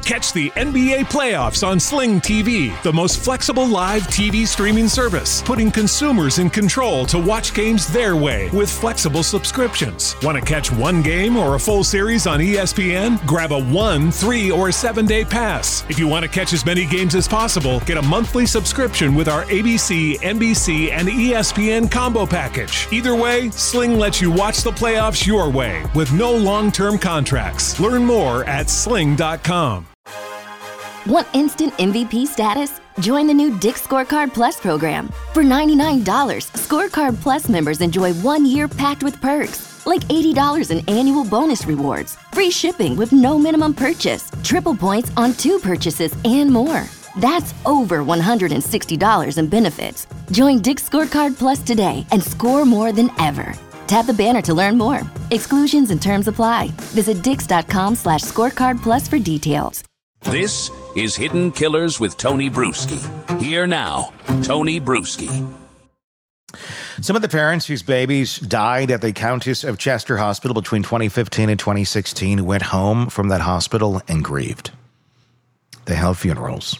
Catch the NBA playoffs on Sling TV, the most flexible live TV streaming service, putting consumers in control to watch games their way with flexible subscriptions. Want to catch one game or a full series on ESPN? Grab a 1, 3, or 7-day pass. If you want to catch as many games as possible, get a monthly subscription with our ABC, NBC, and ESPN combo package. Either way, Sling lets you watch the playoffs your way with no long-term contracts. Learn more at sling.com. Want instant MVP status? Join the new Dick's Scorecard Plus program. For $99, Scorecard Plus members enjoy 1 year packed with perks, like $80 in annual bonus rewards, free shipping with no minimum purchase, triple points on 2 purchases, and more. That's over $160 in benefits. Join Dick's Scorecard Plus today and score more than ever. Tap the banner to learn more. Exclusions and terms apply. Visit dix.com/scorecard plus for details. This is Hidden Killers with Tony Bruschi. Here now, Tony Bruschi. Some of the parents whose babies died at the Countess of Chester Hospital between 2015 and 2016 went home from that hospital and grieved. They held funerals.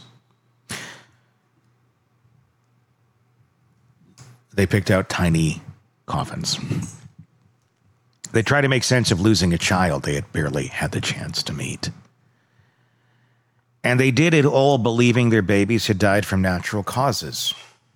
They picked out tiny coffins. They tried to make sense of losing a child they had barely had the chance to meet. And they did it all believing their babies had died from natural causes.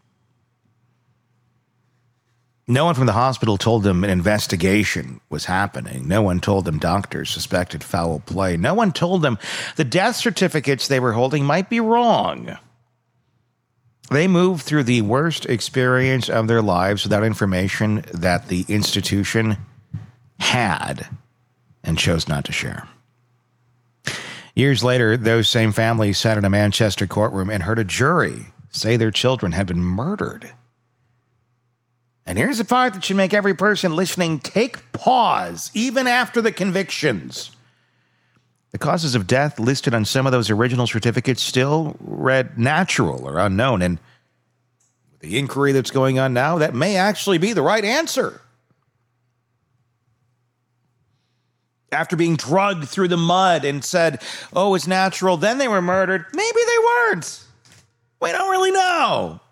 No one from the hospital told them an investigation was happening. No one told them doctors suspected foul play. No one told them the death certificates they were holding might be wrong. They moved through the worst experience of their lives without information that the institution had and chose not to share. Years later, those same families sat in a Manchester courtroom and heard a jury say their children had been murdered. And here's the part that should make every person listening take pause, even after the convictions. The causes of death listed on some of those original certificates still read natural or unknown. And with the inquiry that's going on now, that may actually be the right answer. After being drugged through the mud and said, oh, it's natural, then they were murdered. Maybe they weren't. We don't really know.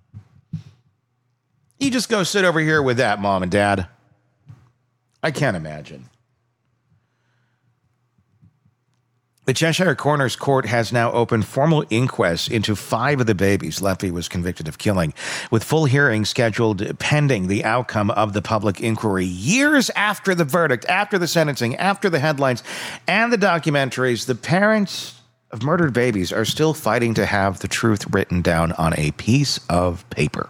You just go sit over here with that, Mom and Dad. I can't imagine. The Cheshire Coroner's Court has now opened formal inquests into 5 of the babies Lepvy was convicted of killing, with full hearings scheduled pending the outcome of the public inquiry. Years after the verdict, after the sentencing, after the headlines, and the documentaries, the parents of murdered babies are still fighting to have the truth written down on a piece of paper.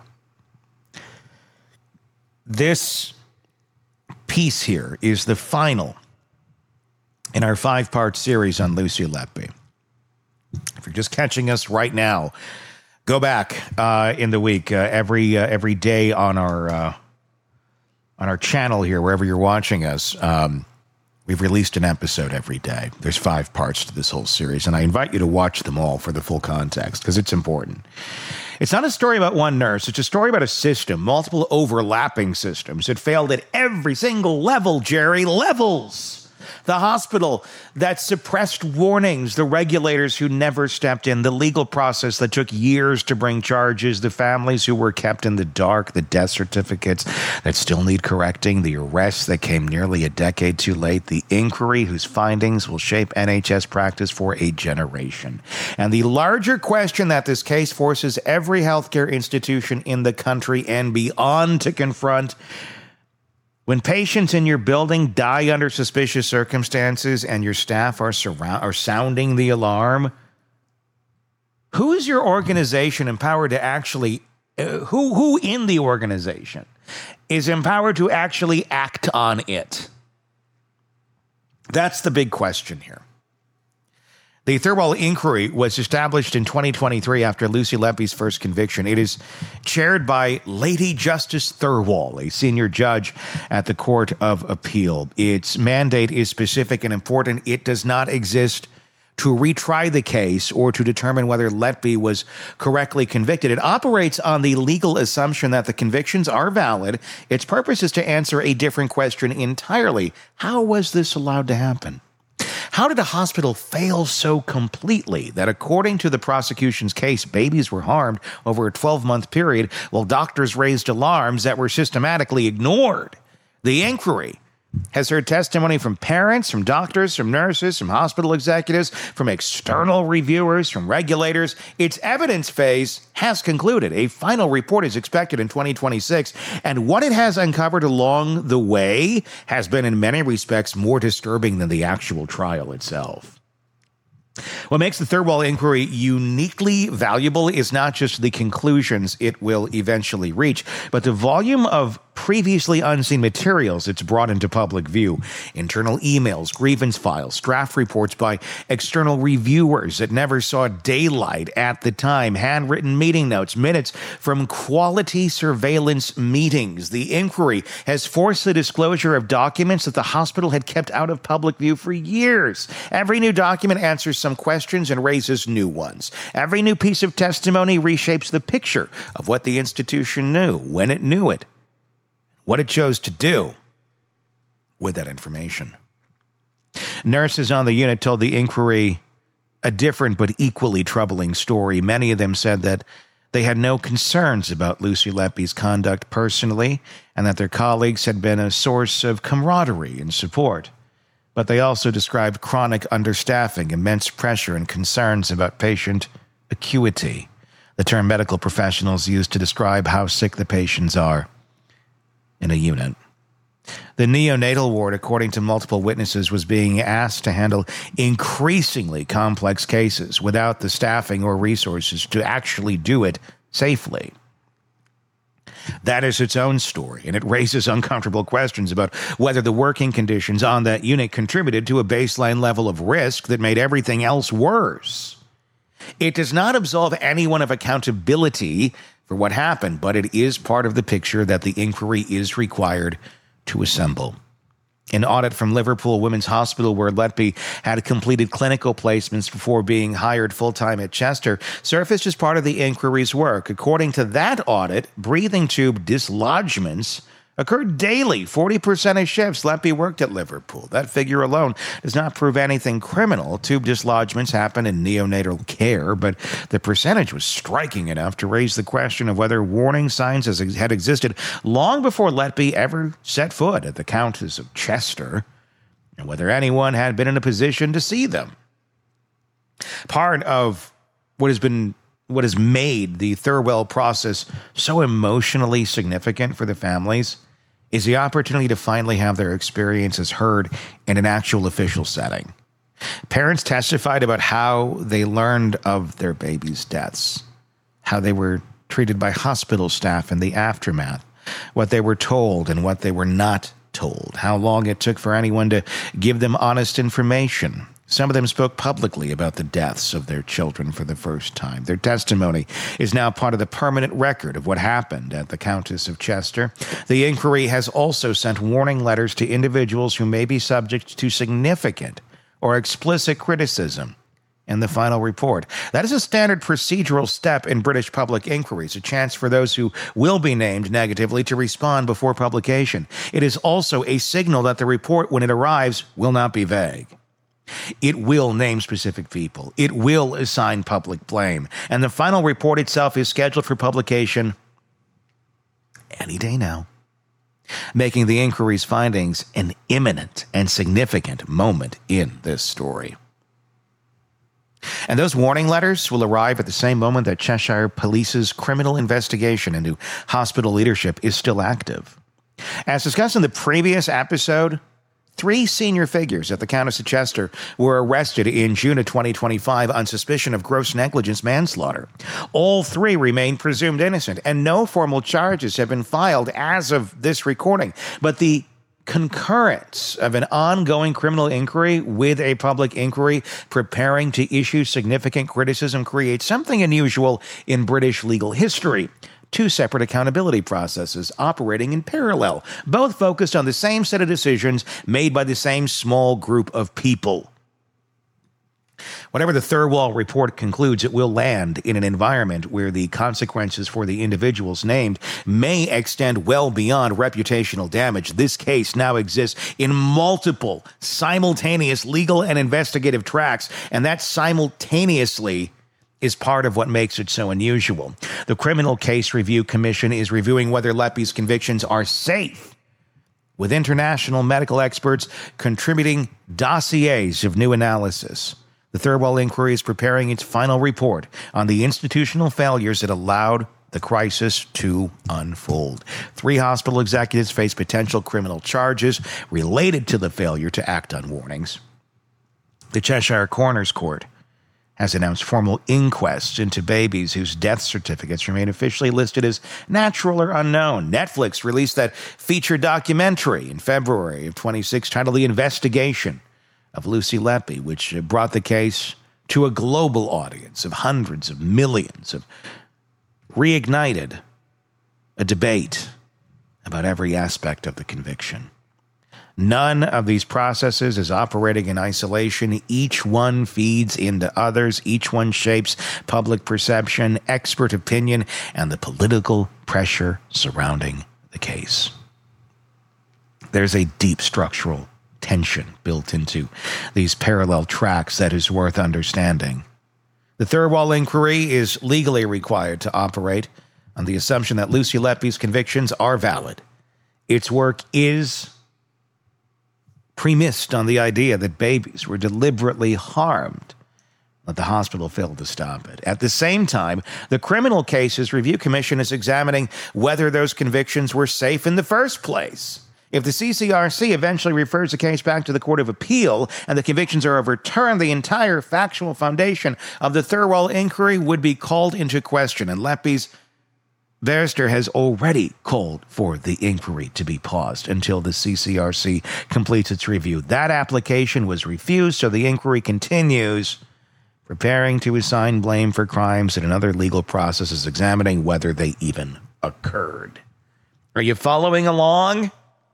This piece here is the final in our 5-part series on Lucy Lepvy. If you're just catching us right now, go back in the week every day on our channel here, wherever you're watching us. We've released an episode every day. There's 5 parts to this whole series, and I invite you to watch them all for the full context, because it's important. It's not a story about one nurse. It's a story about a system, multiple overlapping systems that failed at every single level, Jerry. Levels. The hospital that suppressed warnings, the regulators who never stepped in, the legal process that took years to bring charges, the families who were kept in the dark, the death certificates that still need correcting, the arrests that came nearly a decade too late, the inquiry whose findings will shape NHS practice for a generation. And the larger question that this case forces every healthcare institution in the country and beyond to confront: when patients in your building die under suspicious circumstances and your staff are sounding the alarm, who is your organization empowered to actually, who in the organization is empowered to actually act on it? That's the big question here. The Thirlwall Inquiry was established in 2023 after Lucy Lepvy's first conviction. It is chaired by Lady Justice Thirlwall, a senior judge at the Court of Appeal. Its mandate is specific and important. It does not exist to retry the case or to determine whether Lepvy was correctly convicted. It operates on the legal assumption that the convictions are valid. Its purpose is to answer a different question entirely. How was this allowed to happen? How did a hospital fail so completely that, according to the prosecution's case, babies were harmed over a 12-month period while doctors raised alarms that were systematically ignored? The inquiry has heard testimony from parents, from doctors, from nurses, from hospital executives, from external reviewers, from regulators. Its evidence phase has concluded. A final report is expected in 2026, and what it has uncovered along the way has been in many respects more disturbing than the actual trial itself. What makes the Thirlwell inquiry uniquely valuable is not just the conclusions it will eventually reach, but the volume of previously unseen materials it's brought into public view. Internal emails, grievance files, draft reports by external reviewers that never saw daylight at the time, handwritten meeting notes, minutes from quality surveillance meetings. The inquiry has forced the disclosure of documents that the hospital had kept out of public view for years. Every new document answers some questions and raises new ones. Every new piece of testimony reshapes the picture of what the institution knew, when it knew it, what it chose to do with that information. Nurses on the unit told the inquiry a different but equally troubling story. Many of them said that they had no concerns about Lucy Letby's conduct personally, and that their colleagues had been a source of camaraderie and support. But they also described chronic understaffing, immense pressure, and concerns about patient acuity, the term medical professionals use to describe how sick the patients are in a unit. The neonatal ward, according to multiple witnesses, was being asked to handle increasingly complex cases without the staffing or resources to actually do it safely. That is its own story, and it raises uncomfortable questions about whether the working conditions on that unit contributed to a baseline level of risk that made everything else worse. It does not absolve anyone of accountability for what happened, but it is part of the picture that the inquiry is required to assemble. An audit from Liverpool Women's Hospital, where Letby had completed clinical placements before being hired full-time at Chester, surfaced as part of the inquiry's work. According to that audit, breathing tube dislodgements occurred daily. 40% of shifts Letby worked at Liverpool. That figure alone does not prove anything criminal. Tube dislodgements happen in neonatal care, but the percentage was striking enough to raise the question of whether warning signs had existed long before Letby ever set foot at the Countess of Chester, and whether anyone had been in a position to see them. Part of what has made the Thirlwell process so emotionally significant for the families is the opportunity to finally have their experiences heard in an actual official setting. Parents testified about how they learned of their babies' deaths, how they were treated by hospital staff in the aftermath, what they were told and what they were not told, how long it took for anyone to give them honest information. Some of them spoke publicly about the deaths of their children for the first time. Their testimony is now part of the permanent record of what happened at the Countess of Chester. The inquiry has also sent warning letters to individuals who may be subject to significant or explicit criticism in the final report. That is a standard procedural step in British public inquiries, a chance for those who will be named negatively to respond before publication. It is also a signal that the report, when it arrives, will not be vague. It will name specific people. It will assign public blame. And the final report itself is scheduled for publication any day now, making the inquiry's findings an imminent and significant moment in this story. And those warning letters will arrive at the same moment that Cheshire Police's criminal investigation into hospital leadership is still active. As discussed in the previous episode, 3 senior figures at the Countess of Chester were arrested in June of 2025 on suspicion of gross negligence manslaughter. All 3 remain presumed innocent, and no formal charges have been filed as of this recording. But the concurrence of an ongoing criminal inquiry with a public inquiry preparing to issue significant criticism creates something unusual in British legal history. 2 separate accountability processes operating in parallel, both focused on the same set of decisions made by the same small group of people. Whatever the Thirlwall report concludes, it will land in an environment where the consequences for the individuals named may extend well beyond reputational damage. This case now exists in multiple simultaneous legal and investigative tracks, and that simultaneously is part of what makes it so unusual. The Criminal Case Review Commission is reviewing whether Leppe's convictions are safe, with international medical experts contributing dossiers of new analysis. The Thirlwall Inquiry is preparing its final report on the institutional failures that allowed the crisis to unfold. 3 hospital executives face potential criminal charges related to the failure to act on warnings. The Cheshire Coroner's Court has announced formal inquests into babies whose death certificates remain officially listed as natural or unknown. Netflix released that feature documentary in February of 26 titled The Investigation of Lucy Leppe, which brought the case to a global audience of hundreds of millions, of reignited a debate about every aspect of the conviction. None of these processes is operating in isolation. Each one feeds into others. Each one shapes public perception, expert opinion, and the political pressure surrounding the case. There's a deep structural tension built into these parallel tracks that is worth understanding. The Thirlwall Inquiry is legally required to operate on the assumption that Lucy Leppe's convictions are valid. Its work is premised on the idea that babies were deliberately harmed, but the hospital failed to stop it. At the same time, the Criminal Cases Review Commission is examining whether those convictions were safe in the first place. If the CCRC eventually refers the case back to the Court of Appeal and the convictions are overturned, the entire factual foundation of the Thirlwall Inquiry would be called into question, and Leppe's barrister has already called for the inquiry to be paused until the CCRC completes its review. That application was refused, so the inquiry continues, preparing to assign blame for crimes that another legal process is examining whether they even occurred. Are you following along?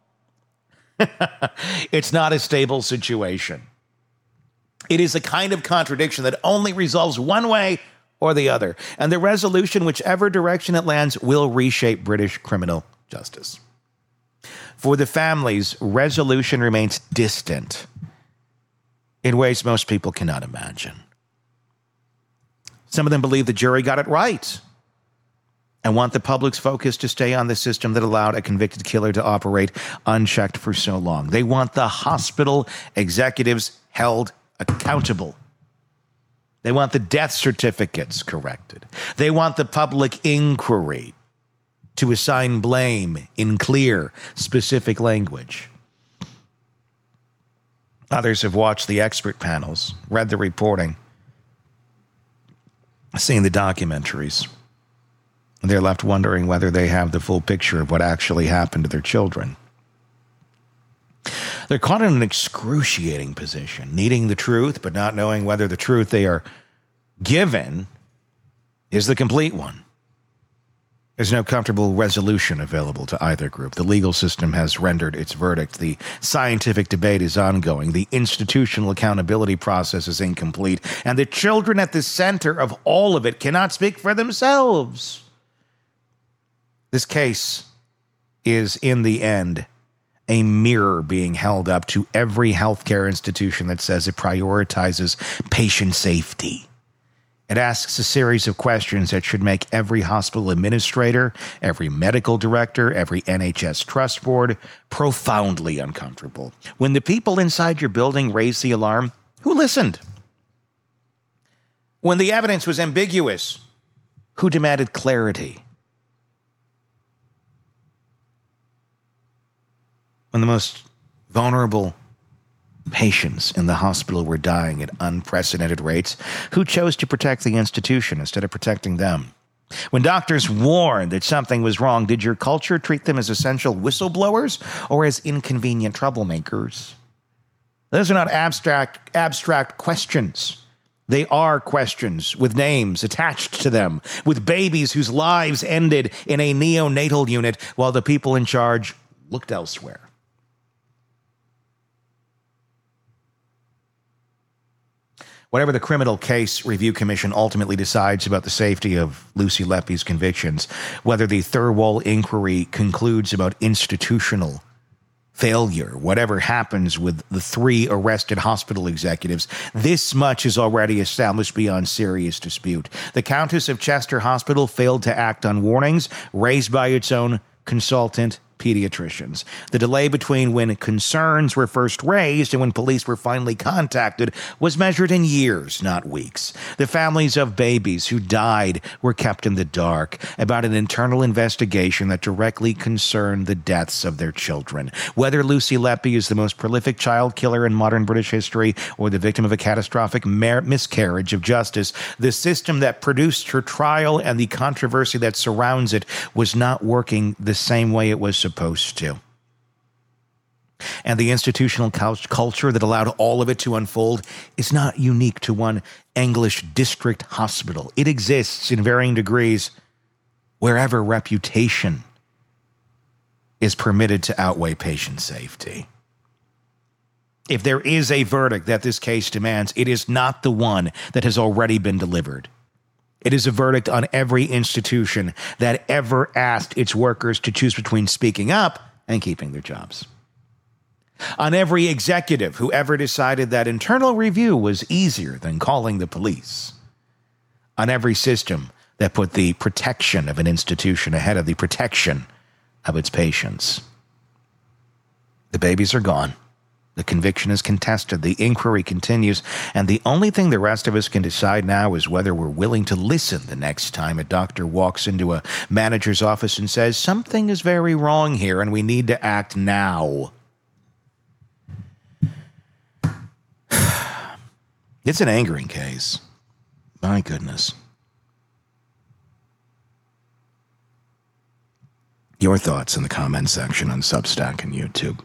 It's not a stable situation. It is a kind of contradiction that only resolves one way or the other, and the resolution, whichever direction it lands, will reshape British criminal justice. For the families, resolution remains distant in ways most people cannot imagine. Some of them believe the jury got it right and want the public's focus to stay on the system that allowed a convicted killer to operate unchecked for so long. They want the hospital executives held accountable. They want the death certificates corrected. They want the public inquiry to assign blame in clear, specific language. Others have watched the expert panels, read the reporting, seen the documentaries. They're left wondering whether they have the full picture of what actually happened to their children. They're caught in an excruciating position, needing the truth, but not knowing whether the truth they are given is the complete one. There's no comfortable resolution available to either group. The legal system has rendered its verdict. The scientific debate is ongoing. The institutional accountability process is incomplete. And the children at the center of all of it cannot speak for themselves. This case is, in the end, a mirror being held up to every healthcare institution that says it prioritizes patient safety. It asks a series of questions that should make every hospital administrator, every medical director, every NHS trust board profoundly uncomfortable. When the people inside your building raised the alarm, who listened? When the evidence was ambiguous, who demanded clarity? When the most vulnerable patients in the hospital were dying at unprecedented rates, who chose to protect the institution instead of protecting them? When doctors warned that something was wrong, did your culture treat them as essential whistleblowers or as inconvenient troublemakers? Those are not abstract questions. They are questions with names attached to them, with babies whose lives ended in a neonatal unit while the people in charge looked elsewhere. Whatever the Criminal Case Review Commission ultimately decides about the safety of Lucy Leppe's convictions, whether the Thirlwall inquiry concludes about institutional failure, whatever happens with the 3 arrested hospital executives, this much is already established beyond serious dispute. The Countess of Chester Hospital failed to act on warnings raised by its own consultant pediatricians. The delay between when concerns were first raised and when police were finally contacted was measured in years, not weeks. The families of babies who died were kept in the dark about an internal investigation that directly concerned the deaths of their children. Whether Lucy Leppe is the most prolific child killer in modern British history or the victim of a catastrophic miscarriage of justice, the system that produced her trial and the controversy that surrounds it was not working the same way it was supposed to. And the institutional culture that allowed all of it to unfold is not unique to one English district hospital. It exists in varying degrees wherever reputation is permitted to outweigh patient safety. If there is a verdict that this case demands, it is not the one that has already been delivered. It is a verdict on every institution that ever asked its workers to choose between speaking up and keeping their jobs. On every executive who ever decided that internal review was easier than calling the police. On every system that put the protection of an institution ahead of the protection of its patients. The babies are gone. The conviction is contested, the inquiry continues, and the only thing the rest of us can decide now is whether we're willing to listen the next time a doctor walks into a manager's office and says, something is very wrong here and we need to act now. It's an angering case. My goodness. Your thoughts in the comment section on Substack and YouTube.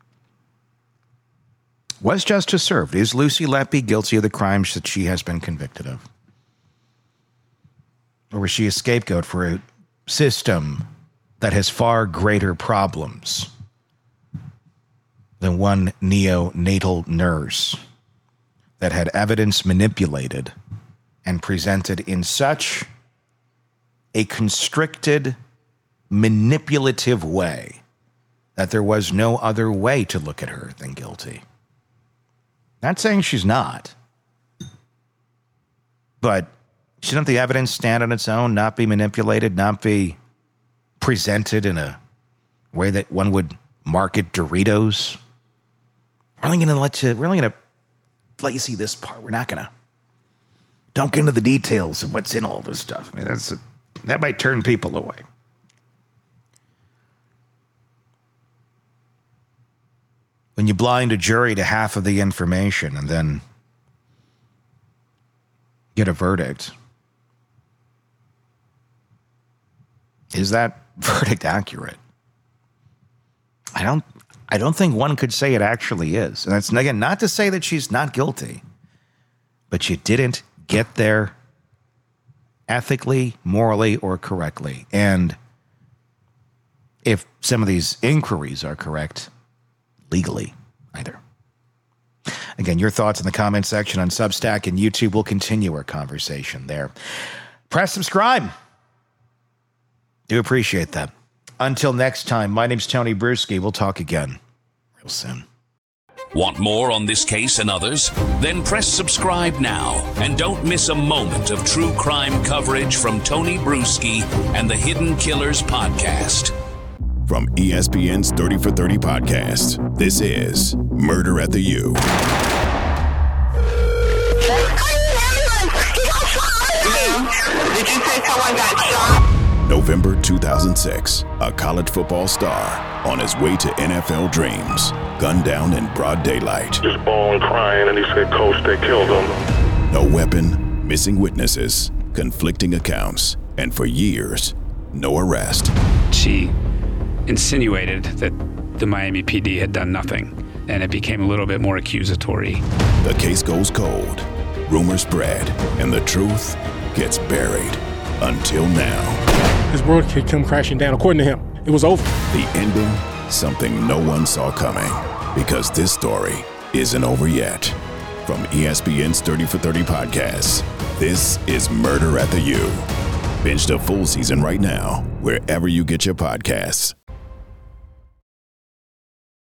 Was justice served? Is Lucy Leppe guilty of the crimes that she has been convicted of? Or was she a scapegoat for a system that has far greater problems than one neonatal nurse that had evidence manipulated and presented in such a constricted, manipulative way that there was no other way to look at her than guilty? Not saying she's not. But shouldn't the evidence stand on its own, not be manipulated, not be presented in a way that one would market Doritos? We're only going to let you see this part. We're not going to. Don't get into the details of what's in all this stuff. I mean, that might turn people away. When you blind a jury to half of the information and then get a verdict, is that verdict accurate? I don't think one could say it actually is. And that's, again, not to say that she's not guilty, but she didn't get there ethically, morally, or correctly. And if some of these inquiries are correct, legally either. Again, your thoughts in the comment section on Substack and YouTube. We'll continue our conversation there. Press subscribe. Do appreciate that. Until next time, my name's Tony Bruschi. We'll talk again real soon. Want more on this case and others? Then press subscribe now and don't miss a moment of true crime coverage from Tony Bruschi and the Hidden Killers podcast. From ESPN's 30 for 30 podcast, this is Murder at the U. Did you say someone got shot? November 2006, a college football star on his way to NFL dreams, gunned down in broad daylight. Just bawling, crying, and he said, Coach, they killed him. No weapon, missing witnesses, conflicting accounts, and for years, no arrest. She insinuated that the Miami PD had done nothing, and it became a little bit more accusatory. The case goes cold, rumors spread, and the truth gets buried until now. His world could come crashing down. According to him, it was over. The ending, something no one saw coming, because this story isn't over yet. From ESPN's 30 for 30 podcasts, this is Murder at the U. Binge the full season right now, wherever you get your podcasts.